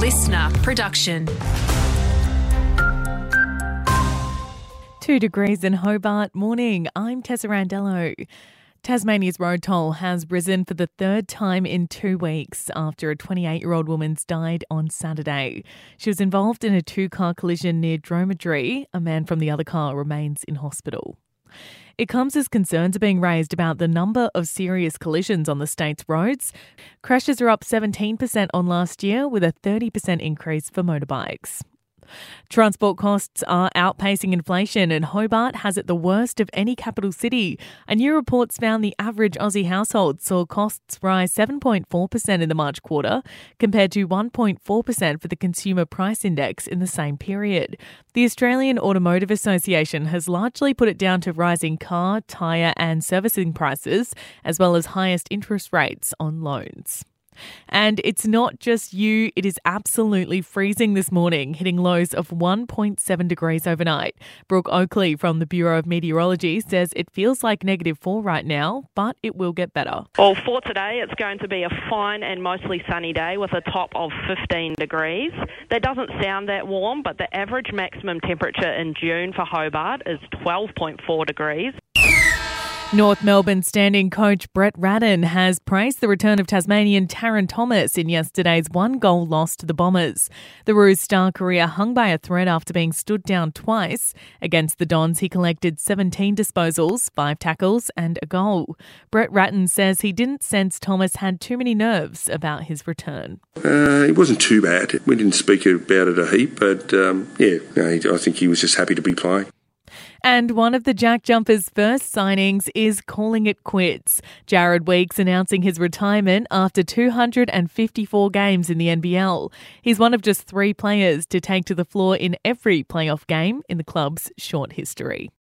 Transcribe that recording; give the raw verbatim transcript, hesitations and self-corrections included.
listener production. Two degrees in Hobart. Morning. I'm Tessa Randello. Tasmania's road toll has risen for the third time in two weeks after a twenty-eight-year-old woman's died on Saturday. She was involved in a two-car collision near Dromedary. A man from the other car remains in hospital. It comes as concerns are being raised about the number of serious collisions on the state's roads. Crashes are up seventeen percent on last year, with a thirty percent increase for motorbikes. Transport costs are outpacing inflation, and Hobart has it the worst of any capital city. A new report found the average Aussie household saw costs rise seven point four percent in the March quarter, compared to one point four percent for the Consumer Price Index in the same period. The Australian Automotive Association has largely put it down to rising car, tyre and servicing prices, as well as highest interest rates on loans. And it's not just you, it is absolutely freezing this morning, hitting lows of one point seven degrees overnight. Brooke Oakley from the Bureau of Meteorology says it feels like negative four right now, but it will get better. Well, for today, it's going to be a fine and mostly sunny day with a top of fifteen degrees. That doesn't sound that warm, but the average maximum temperature in June for Hobart is twelve point four degrees. North Melbourne standing coach Brett Ratten has praised the return of Tasmanian Tarryn Thomas in yesterday's one-goal loss to the Bombers. The Roos' star career hung by a thread after being stood down twice. Against the Dons, he collected seventeen disposals, five tackles and a goal. Brett Ratten says he didn't sense Thomas had too many nerves about his return. Uh, it wasn't too bad. We didn't speak about it a heap, but um, yeah, no, I think he was just happy to be playing. And one of the Jack Jumpers' first signings is calling it quits. Jared Weeks announcing his retirement after two hundred fifty-four games in the N B L. He's one of just three players to take to the floor in every playoff game in the club's short history.